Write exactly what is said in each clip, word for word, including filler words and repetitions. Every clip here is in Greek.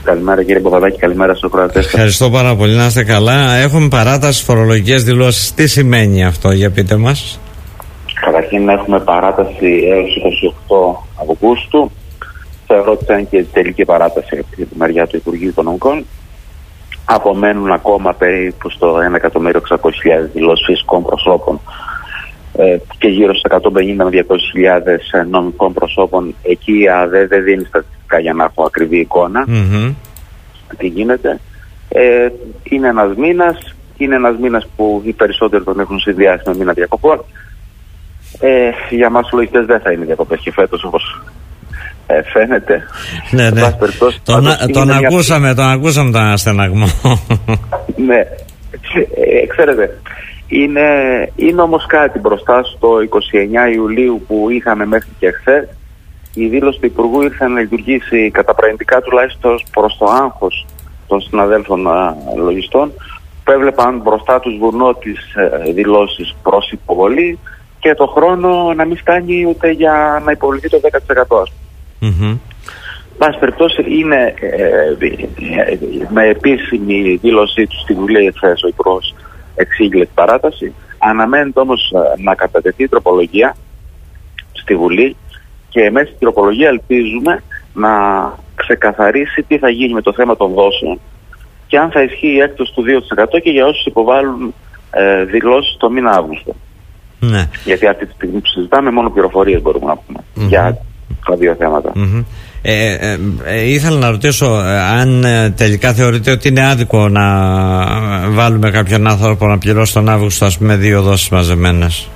Καλημέρα κύριε Παπαδάκη, καλημέρα στους ακροατές. Ευχαριστώ πάρα πολύ, να είστε καλά. Έχουμε παράταση φορολογικές δηλώσεις. Τι σημαίνει αυτό, για πείτε μας. Καταρχήν έχουμε παράταση έως είκοσι οκτώ Αυγούστου. Θεωρώ ότι ήταν και τελική παράταση από τη μεριά του Υπουργείου Οικονομικών. Απομένουν ακόμα περίπου στο ένα εκατομμύριο εξακόσιες χιλιάδες δηλώσεις φυσικών προσώπων ε, και γύρω στους εκατόν πενήντα με διακόσιες χιλιάδες νομικών προσώπων. Εκεί η ΑΔΕ δεν δίνει στατιστικά για να έχω ακριβή εικόνα. Mm-hmm. Τι γίνεται. Ε, είναι ένας μήνας, είναι ένας μήνας που οι περισσότεροι τον έχουν συνδυάσει με μήνα διακοπών. Ε, για μας λογιστές δεν θα είναι διακοπές και φέτος, όπως ε, φαίνεται. Ναι, ναι. Τον, τον ακούσαμε, μια... τον ακούσαμε τον ασθεναγμό. Ναι, ε, ξέρετε, είναι, είναι όμως κάτι μπροστά στο είκοσι εννέα Ιουλίου που είχαμε μέχρι και χθες. Η δήλωση του Υπουργού ήρθε να λειτουργήσει καταπραγματικά τουλάχιστον προς το άγχος των συναδέλφων α, λογιστών, που έβλεπαν μπροστά τους βουνό τις ε, δηλώσεις προς υποβολή και το χρόνο να μην φτάνει ούτε για να υποβληθεί το δέκα τοις εκατό. Mm-hmm. Πάση περιπτώσει είναι ε, ε, με επίσημη δήλωσή του στη Βουλή εχθές ο Υπουργός εξήγηλε την παράταση. Αναμένεται όμως ε, να κατατεθεί η τροπολογία στη Βουλή και μέσα στην τροπολογία ελπίζουμε να ξεκαθαρίσει τι θα γίνει με το θέμα των δόσεων και αν θα ισχύει η έκπτωση του δύο τοις εκατό και για όσους υποβάλλουν ε, δηλώσεις το μήνα Αύγουστο. Ναι. Γιατί αυτή τη στιγμή που συζητάμε μόνο πληροφορίες μπορούμε να πούμε mm-hmm. για τα δύο θέματα. Mm-hmm. Ε, ε, ε, ήθελα να ρωτήσω ε, αν ε, τελικά θεωρείτε ότι είναι άδικο να βάλουμε κάποιον άνθρωπο να πληρώσει τον Αύγουστο, ας πούμε, δύο δόσεις μαζεμένες.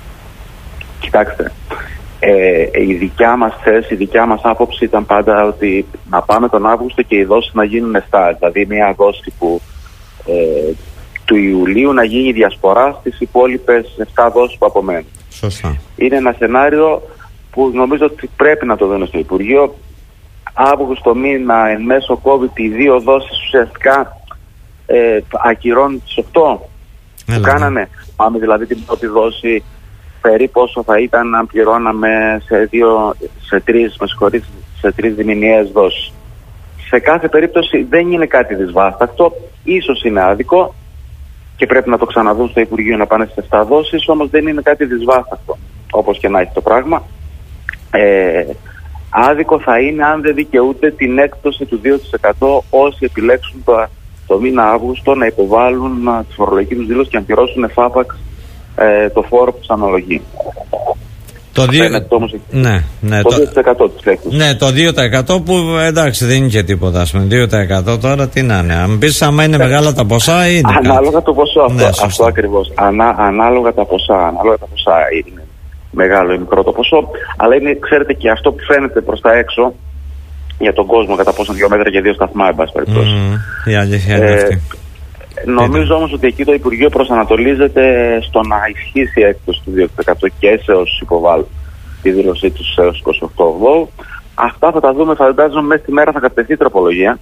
Κοιτάξτε, ε, η δικιά μας θέση, η δικιά μας άποψη ήταν πάντα ότι να πάμε τον Αύγουστο και οι δόσεις να γίνουν επτά, δηλαδή μια δόση που ε, του Ιουλίου να γίνει διασπορά στις υπόλοιπες επτά δόσεις που απομένουν. Σωστά. Είναι ένα σενάριο που νομίζω ότι πρέπει να το δουν στο Υπουργείο. Αύγουστο μήνα εν μέσω COVID οι δύο δόσεις ουσιαστικά ε, ακυρώνουν τις οκτώ που κάνανε. Πάμε δηλαδή την πρώτη δόση περίπου όσο θα ήταν αν πληρώναμε σε, δύο, σε, τρεις, με συγχωρείς, σε τρεις διμηνιαίες δόσεις. Σε κάθε περίπτωση δεν είναι κάτι δυσβάστακτο, ίσως είναι άδικο και πρέπει να το ξαναδούν στο Υπουργείο να πάνε σε επτά δόσεις, όμως δεν είναι κάτι δυσβάστακτο, όπως και να έχει το πράγμα. Ε, άδικο θα είναι αν δεν δικαιούται την έκπτωση του δύο τοις εκατό όσοι επιλέξουν το, το μήνα Αύγουστο να υποβάλουν α, τη φορολογική τους δήλωση και να πληρώσουν εφάπαξ ε, το φόρο που τους αναλογεί. Το, δύο... όμως, ναι, ναι, το δύο τοις εκατό της έκπτωσης. Ναι, το δύο τοις εκατό που εντάξει δεν είναι και τίποτα. Ας πούμε, δύο τοις εκατό τώρα τι να είναι. Αν πεις άμα είναι μεγάλα τα ποσά είναι. Ανάλογα κάτι. το ποσό αυτό, ναι, αυτό ακριβώς. Ανά, ανάλογα τα ποσά, ανάλογα τα ποσά είναι. Μεγάλο ή μικρό το ποσό, αλλά είναι, ξέρετε, και αυτό που φαίνεται προς τα έξω για τον κόσμο, κατά πόσο δύο μέτρα και δύο σταθμά, εν πάση περιπτώσει. Mm, η αλήθεια είναι ε, αυτή. Νομίζω όμως ότι εκεί το Υπουργείο προσανατολίζεται στο να ισχύσει η έκπτωση του δύο τοις εκατό και σε όσους υποβάλλουν τη δήλωσή τους έως είκοσι οκτώ Αυγούστου. Αυτά θα τα δούμε, φαντάζομαι, μέσα στη μέρα θα κατευθεί η τροπολογία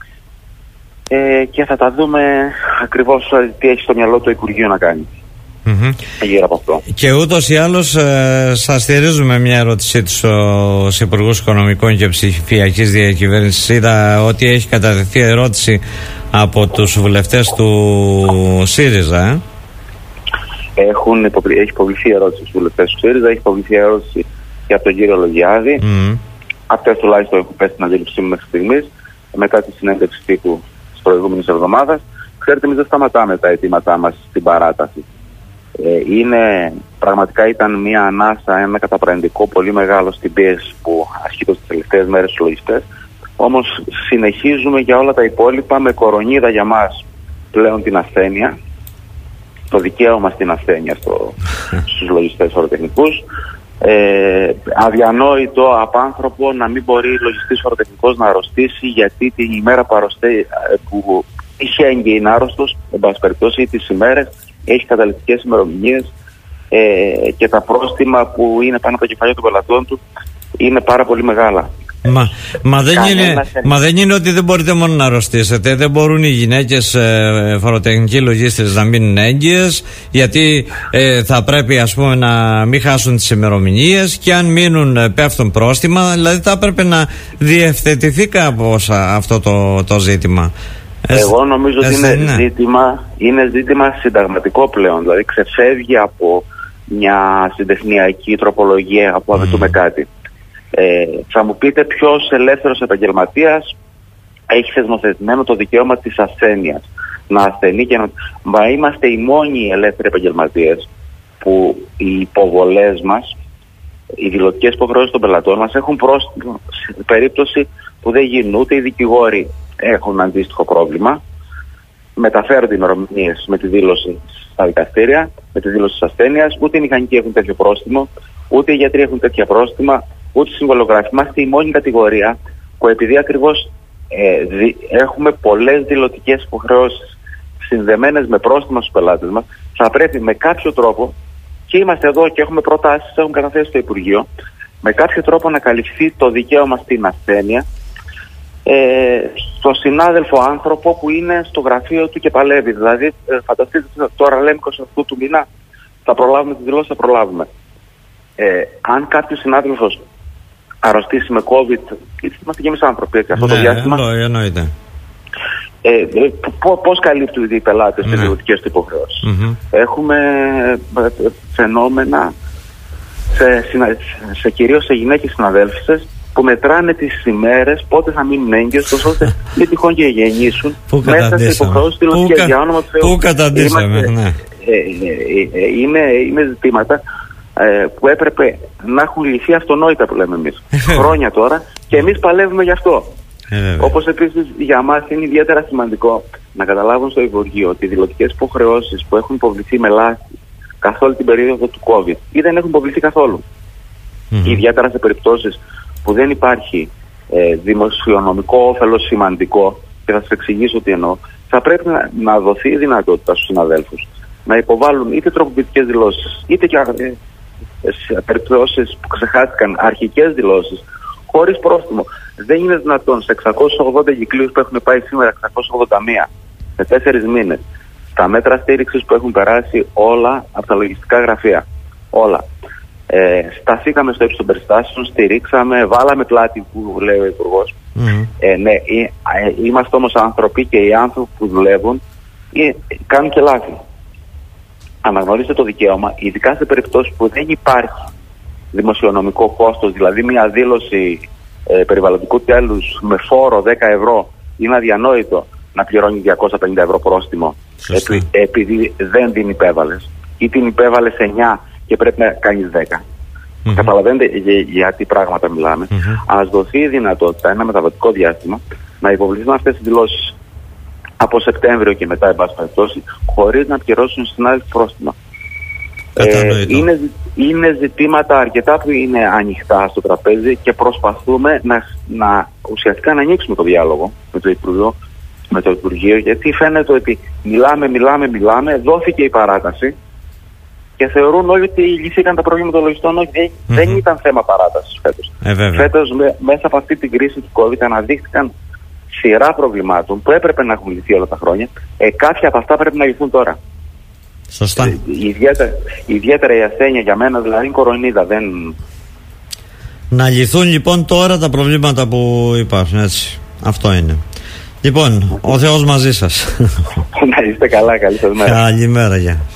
ε, και θα τα δούμε ακριβώς τι έχει στο μυαλό το Υπουργείο να κάνει. Mm-hmm. Γύρω από αυτό. Και ούτως ή άλλως ε, σας στηρίζουμε μια ερώτησή του στους Υπουργούς Οικονομικών και Ψηφιακής Διακυβέρνησης. Είδα ότι έχει κατατεθεί ερώτηση από τους βουλευτές του ΣΥΡΙΖΑ. Ε? Έχουν υποβλη... Έχει υποβληθεί ερώτηση στους βουλευτές του ΣΥΡΙΖΑ, έχει υποβληθεί ερώτηση και από τον κύριο Λογιάδη. Mm. Αυτές τουλάχιστον έχουν πέσει στην αντίληψή μου μέχρι στιγμής, μετά τη συνέντευξη τύπου της προηγούμενης εβδομάδας. Ξέρετε, εμείς δεν σταματάμε τα αιτήματά μας στην παράταση. Ε, είναι, πραγματικά ήταν μια ανάσα, ένα καταπραγματικό πολύ μεγάλο στην πίεση που ασκείται τις τελευταίες μέρες στους λογιστές. Όμως συνεχίζουμε για όλα τα υπόλοιπα με κορονίδα για μας πλέον την ασθένεια, το δικαίωμα στην ασθένεια στο, στους λογιστές φοροτεχνικούς. Ε, αδιανόητο, απάνθρωπο να μην μπορεί λογιστής φοροτεχνικός να αρρωστήσει γιατί την ημέρα που, αρρωστεί, που είχε έγκαιη άρρωστος, εν πάση περιπτώσει, ή τις ημέρες έχει καταληκτικές ημερομηνίες ε, και τα πρόστιμα που είναι πάνω από τα κεφάλια των πελατών του είναι πάρα πολύ μεγάλα. Μα, μα, δεν είναι, μα δεν είναι ότι δεν μπορείτε μόνο να αρρωστήσετε. Δεν μπορούν οι γυναίκες ε, φοροτεχνικοί λογίστρες να μείνουν έγκυες, γιατί ε, θα πρέπει, ας πούμε, να μην χάσουν τις ημερομηνίες, και αν μείνουν ε, πέφτουν πρόστιμα. Δηλαδή θα έπρεπε να διευθετηθεί κάπως αυτό το, το ζήτημα. Εγώ νομίζω Εσύ, ότι είναι, ναι. ζήτημα, είναι ζήτημα συνταγματικό πλέον. Δηλαδή ξεφεύγει από μια συντεχνιακή τροπολογία, από απαιτούμε mm. κάτι. Ε, θα μου πείτε, ποιος ελεύθερος επαγγελματίας έχει θεσμοθετημένο το δικαίωμα της ασθένειας να ασθενεί και να... Μα είμαστε οι μόνοι ελεύθεροι επαγγελματίες που οι υποβολές μας, οι δηλωτικές υποχρεώσεις των πελατών μας έχουν πρόστιμο σε περίπτωση που δεν γίνουν. Ούτε οι δικηγόροι έχουν αντίστοιχο πρόβλημα, μεταφέρονται ημερομηνίες με τη δήλωση στα δικαστήρια, με τη δήλωση της ασθένειας, ούτε οι μηχανικοί έχουν τέτοιο πρόστιμο, ούτε οι γιατροί έχουν τέτοια πρόστιμα, ούτε οι συμβολογράφοι. Είμαστε η μόνη κατηγορία που, επειδή ακριβώς ε, δι, έχουμε πολλές δηλωτικές υποχρεώσεις συνδεμένες με πρόστιμα στους πελάτες μας, θα πρέπει με κάποιο τρόπο, και είμαστε εδώ και έχουμε προτάσεις, έχουμε καταθέσει στο Υπουργείο, με κάποιο τρόπο να καλυφθεί το δικαίωμα στην ασθένεια ε, στο συνάδελφο άνθρωπο που είναι στο γραφείο του και παλεύει. Δηλαδή, ε, φανταστείτε τώρα, λέμε είκοσι οκτώ του μήνα, θα προλάβουμε τη δηλώση, θα προλάβουμε. Ε, αν κάποιος συνάδελφος αρρωστήσει με COVID, είμαστε και εμείς άνθρωποι, έτσι, αυτό ναι, το διάστημα. Ναι, εννοείται. Ε, πώς καλύπτουν οι πελάτες τις ιδιωτικές του υποχρεώσεις. Mm-hmm. Έχουμε ε, φαινόμενα σε, σε, σε κυρίως σε γυναίκες συναδέλφισες που μετράνε τις ημέρες πότε θα μείνουν έγκυες, ώστε μην τυχόν και γεννήσουν μέσα σε υποχρεώσεις δηλωτικές. Για όνομα του Θεού. Πού καταντήσαμε, ναι. Ε, ε, ε, είναι, είναι ζητήματα ε, που έπρεπε να έχουν λυθεί αυτονόητα, που λέμε εμείς. Χρόνια τώρα, και εμείς παλεύουμε γι' αυτό. Ε, Όπως επίσης για μας είναι ιδιαίτερα σημαντικό να καταλάβουν στο Υπουργείο ότι οι δηλωτικές υποχρεώσεις που έχουν υποβληθεί με λάθη καθ' όλη την περίοδο του COVID ή δεν έχουν υποβληθεί καθόλου, mm-hmm. ιδιαίτερα σε περιπτώσεις που δεν υπάρχει ε, δημοσιονομικό όφελος σημαντικό, και θα σας εξηγήσω τι εννοώ, θα πρέπει να, να δοθεί η δυνατότητα στους συναδέλφους να υποβάλουν είτε τροποποιητικές δηλώσεις, είτε και ε, σε περιπτώσεις που ξεχάστηκαν αρχικές δηλώσεις, χωρίς πρόστιμο. Δεν είναι δυνατόν σε εξακόσιους ογδόντα κυκλίους που έχουν πάει σήμερα, εξακόσιους ογδόντα μία, σε τέσσερις μήνες, τα μέτρα στήριξης που έχουν περάσει όλα από τα λογιστικά γραφεία, όλα. Ε, σταθήκαμε στο ύψος των περιστάσεων, στηρίξαμε, βάλαμε πλάτη, που λέει ο Υπουργός. Mm-hmm. Ε, ναι, ε, ε, είμαστε όμως άνθρωποι, και οι άνθρωποι που δουλεύουν ε, κάνουν και λάθη. Αναγνωρίστε το δικαίωμα, ειδικά σε περιπτώσεις που δεν υπάρχει δημοσιονομικό κόστος, δηλαδή μια δήλωση ε, περιβαλλοντικού τέλους με φόρο δέκα ευρώ, είναι αδιανόητο να πληρώνει διακόσια πενήντα ευρώ πρόστιμο επει, επειδή δεν την υπέβαλες, ή την υπέβαλες εννιά και πρέπει να κάνεις δέκα. Mm-hmm. Καταλαβαίνετε για, για τι πράγματα μιλάμε. Mm-hmm. Ας δοθεί η δυνατότητα ένα μεταβατικό διάστημα να υποβληθούν αυτές τις δηλώσεις από Σεπτέμβριο και μετά, εν πάση περιπτώσει, χωρίς να πληρώσουν στην άλλη πρόστιμα. Ε, είναι, είναι ζητήματα αρκετά που είναι ανοιχτά στο τραπέζι και προσπαθούμε να, να ουσιαστικά να ανοίξουμε το διάλογο με το Υπουργείο, με το Υπουργείο, γιατί φαίνεται ότι μιλάμε, μιλάμε, μιλάμε, δόθηκε η παράταση και θεωρούν όλοι ότι λύθηκαν τα προβλήματα των λογιστών. Όχι, mm-hmm. δεν ήταν θέμα παράτασης φέτος. Ε, φέτος με, μέσα από αυτή την κρίση του COVID αναδείχθηκαν σειρά προβλημάτων που έπρεπε να έχουν λυθεί όλα τα χρόνια. Ε, κάποια από αυτά πρέπει να λυθούν τώρα. Σωστά. Ε, ιδιαίτερα, ιδιαίτερα η ασθένεια για μένα, δηλαδή, είναι κοροϊδά. Δεν... Να λυθούν λοιπόν τώρα τα προβλήματα που υπάρχουν, έτσι. Αυτό είναι. Λοιπόν, ο Θεός μαζί σας. Να είστε καλά, καλή σας μέρα. Καλημέρα, γεια.